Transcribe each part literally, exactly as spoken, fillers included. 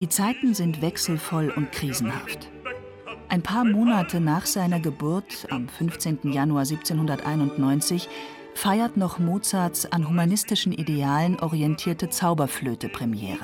Die Zeiten sind wechselvoll und krisenhaft. Ein paar Monate nach seiner Geburt, am fünfzehnten Januar siebzehnhunderteinundneunzig, feiert noch Mozarts an humanistischen Idealen orientierte Zauberflöte Premiere.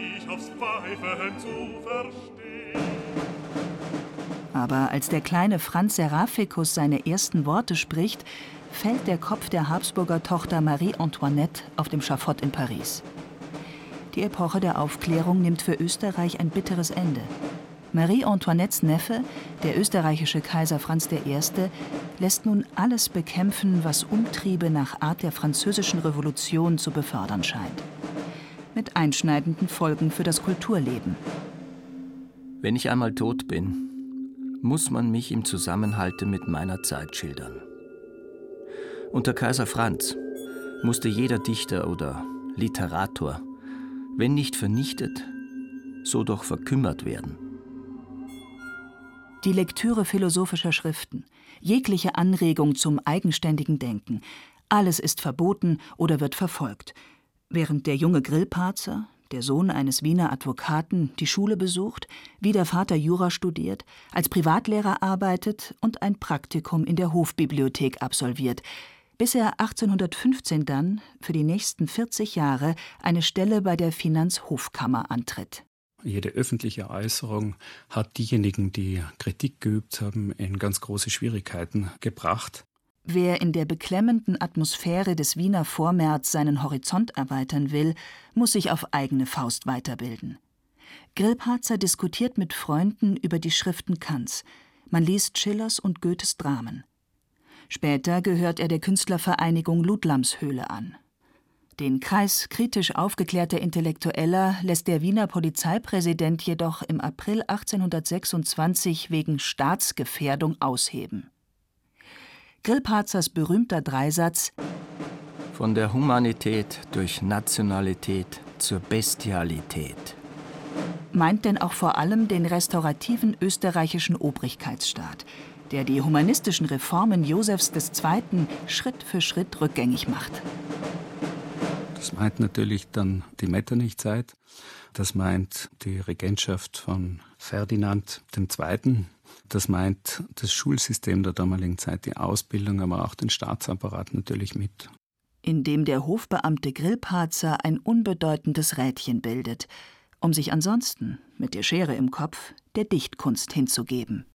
Aber als der kleine Franz Seraphicus seine ersten Worte spricht, fällt der Kopf der Habsburger Tochter Marie Antoinette auf dem Schafott in Paris. Die Epoche der Aufklärung nimmt für Österreich ein bitteres Ende. Marie Antoinettes Neffe, der österreichische Kaiser Franz der Erste., lässt nun alles bekämpfen, was Umtriebe nach Art der Französischen Revolution zu befördern scheint. Mit einschneidenden Folgen für das Kulturleben. Wenn ich einmal tot bin, muss man mich im Zusammenhalt mit meiner Zeit schildern. Unter Kaiser Franz musste jeder Dichter oder Literator, wenn nicht vernichtet, so doch verkümmert werden. Die Lektüre philosophischer Schriften, jegliche Anregung zum eigenständigen Denken, alles ist verboten oder wird verfolgt, während der junge Grillparzer, der Sohn eines Wiener Advokaten, die Schule besucht, wie der Vater Jura studiert, als Privatlehrer arbeitet und ein Praktikum in der Hofbibliothek absolviert, bis er achtzehnhundertfünfzehn dann für die nächsten vierzig Jahre eine Stelle bei der Finanzhofkammer antritt. Jede öffentliche Äußerung hat diejenigen, die Kritik geübt haben, in ganz große Schwierigkeiten gebracht. Wer in der beklemmenden Atmosphäre des Wiener Vormärz seinen Horizont erweitern will, muss sich auf eigene Faust weiterbilden. Grillparzer diskutiert mit Freunden über die Schriften Kants. Man liest Schillers und Goethes Dramen. Später gehört er der Künstlervereinigung Ludlamshöhle an. Den Kreis kritisch aufgeklärter Intellektueller lässt der Wiener Polizeipräsident jedoch im April achtzehnhundertsechsundzwanzig wegen Staatsgefährdung ausheben. Grillparzers berühmter Dreisatz Von der Humanität durch Nationalität zur Bestialität meint denn auch vor allem den restaurativen österreichischen Obrigkeitsstaat, der die humanistischen Reformen Josephs der Zweiten Schritt für Schritt rückgängig macht. Das meint natürlich dann die Metternich-Zeit. Das meint die Regentschaft von Ferdinand der Zweite. Das meint das Schulsystem der damaligen Zeit, die Ausbildung, aber auch den Staatsapparat natürlich mit. In dem der Hofbeamte Grillparzer ein unbedeutendes Rädchen bildet, um sich ansonsten mit der Schere im Kopf der Dichtkunst hinzugeben.